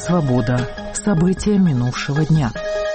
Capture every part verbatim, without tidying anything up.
«Свобода». События минувшего дня.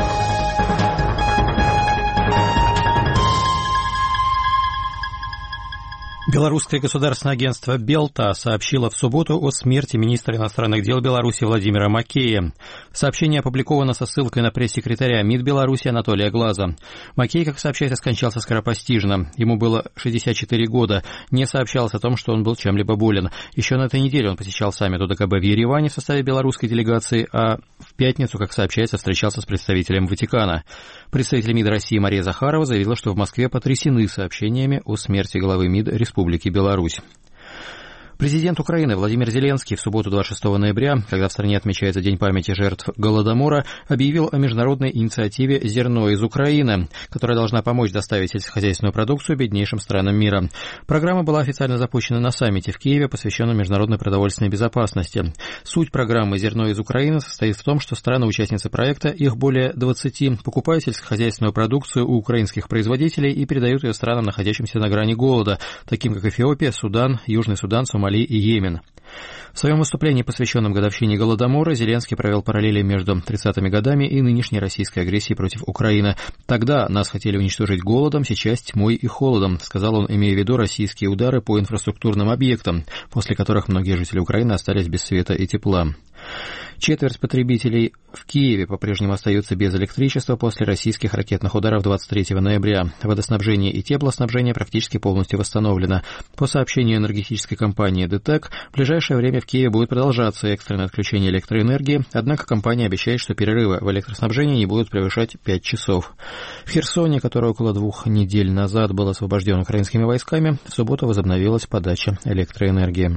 Белорусское государственное агентство «Белта» сообщило в субботу о смерти министра иностранных дел Беларуси Владимира Макея. Сообщение опубликовано со ссылкой на пресс-секретаря МИД Беларуси Анатолия Глаза. Макей, как сообщается, скончался скоропостижно. Ему было шестьдесят четыре года. Не сообщалось о том, что он был чем-либо болен. Еще на этой неделе он посещал саммит ОДКБ в Ереване в составе белорусской делегации, а в пятницу, как сообщается, встречался с представителем Ватикана. Представитель МИД России Мария Захарова заявила, что в Москве потрясены сообщениями о смерти главы МИД Республики Беларусь. Президент Украины Владимир Зеленский в субботу двадцать шестого ноября, когда в стране отмечается День памяти жертв Голодомора, объявил о международной инициативе «Зерно из Украины», которая должна помочь доставить сельскохозяйственную продукцию беднейшим странам мира. Программа была официально запущена на саммите в Киеве, посвященном международной продовольственной безопасности. Суть программы «Зерно из Украины» состоит в том, что страны-участницы проекта, их более двадцати, покупают сельскохозяйственную продукцию у украинских производителей и передают ее странам, находящимся на грани голода, таким как Эфиопия, Судан, Южный Судан, Сомали и Йемен. В своем выступлении, посвященном годовщине Голодомора, Зеленский провел параллели между тридцатыми годами и нынешней российской агрессией против Украины. «Тогда нас хотели уничтожить голодом, сейчас тьмой и холодом», сказал он, имея в виду российские удары по инфраструктурным объектам, после которых многие жители Украины остались без света и тепла. Четверть потребителей в Киеве по-прежнему остаются без электричества после российских ракетных ударов двадцать третьего ноября. Водоснабжение и теплоснабжение практически полностью восстановлено. По сообщению энергетической компании ДТЭК, в ближайшее время в Киеве будет продолжаться экстренное отключение электроэнергии, однако компания обещает, что перерывы в электроснабжении не будут превышать пять часов. В Херсоне, который около двух недель назад был освобожден украинскими войсками, в субботу возобновилась подача электроэнергии.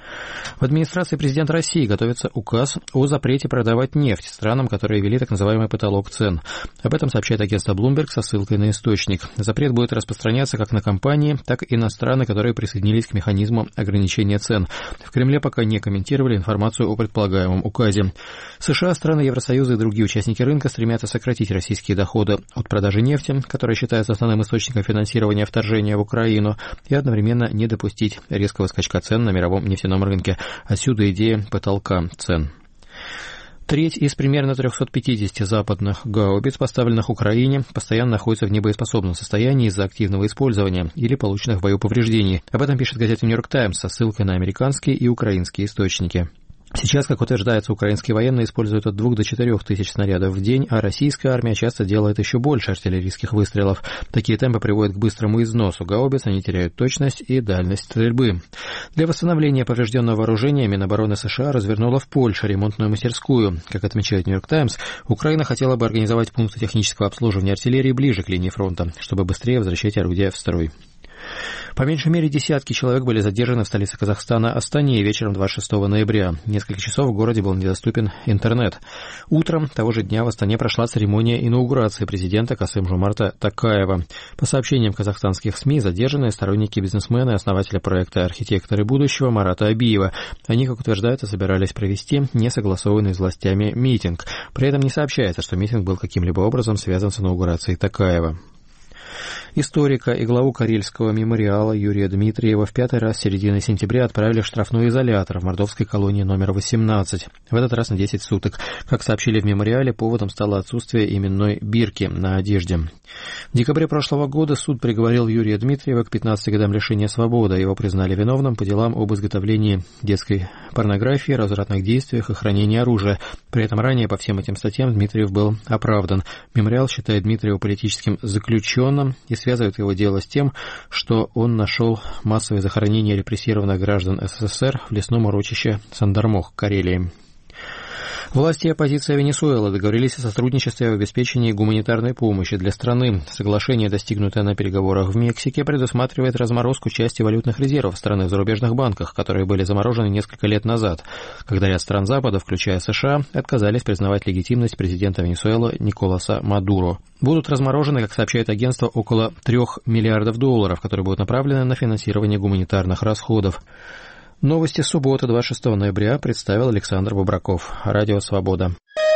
В администрации президента России готовится указ о запрете продавать нефть странам, которые ввели так называемый потолок цен. Об этом сообщает агентство Bloomberg со ссылкой на источник. Запрет будет распространяться как на компании, так и на страны, которые присоединились к механизму ограничения цен. В Кремле пока не комментировали информацию о предполагаемом указе. США, страны Евросоюза и другие участники рынка стремятся сократить российские доходы от продажи нефти, которая считается основным источником финансирования вторжения в Украину, и одновременно не допустить резкого скачка цен на мировом нефтяном рынке. Отсюда идея потолка цен. Треть из примерно трехсот пятидесяти западных гаубиц, поставленных Украине, постоянно находится в небоеспособном состоянии из-за активного использования или полученных в бою повреждений. Об этом пишет газета «Нью-Йорк Таймс» со ссылкой на американские и украинские источники. Сейчас, как утверждается, украинские военные используют от двух до четырех тысяч снарядов в день, а российская армия часто делает еще больше артиллерийских выстрелов. Такие темпы приводят к быстрому износу гаубиц, они теряют точность и дальность стрельбы. Для восстановления поврежденного вооружения Минобороны США развернула в Польше ремонтную мастерскую. Как отмечает «Нью-Йорк Таймс», Украина хотела бы организовать пункты технического обслуживания артиллерии ближе к линии фронта, чтобы быстрее возвращать орудия в строй. По меньшей мере десятки человек были задержаны в столице Казахстана Астане вечером двадцать шестого ноября. Несколько часов в городе был недоступен интернет. Утром того же дня в Астане прошла церемония инаугурации президента Касым-Жомарта Токаева. По сообщениям казахстанских СМИ, задержанные сторонники бизнесмена и основателя проекта «Архитекторы будущего» Марата Абиева. Они, как утверждается, собирались провести несогласованный с властями митинг. При этом не сообщается, что митинг был каким-либо образом связан с инаугурацией Токаева. Историка и главу Карельского мемориала Юрия Дмитриева в пятый раз с середины сентября отправили в штрафной изолятор в мордовской колонии номер восемнадцать. В этот раз на десять суток. Как сообщили в мемориале, поводом стало отсутствие именной бирки на одежде. В декабре прошлого года суд приговорил Юрия Дмитриева к пятнадцати годам лишения свободы. Его признали виновным по делам об изготовлении детской порнографии, развратных действиях и хранении оружия. При этом ранее по всем этим статьям Дмитриев был оправдан. Мемориал считает Дмитриева политическим заключенным и связывает его дело с тем, что он нашел массовое захоронение репрессированных граждан СССР в лесном урочище Сандармох, Карелии. Власти и оппозиция Венесуэлы договорились о сотрудничестве в обеспечении гуманитарной помощи для страны. Соглашение, достигнутое на переговорах в Мексике, предусматривает разморозку части валютных резервов страны в зарубежных банках, которые были заморожены несколько лет назад, когда ряд стран Запада, включая США, отказались признавать легитимность президента Венесуэлы Николаса Мадуро. Будут разморожены, как сообщает агентство, около трех миллиардов долларов, которые будут направлены на финансирование гуманитарных расходов. Новости субботы, двадцать шестого ноября, представил Александр Бобраков. Радио «Свобода».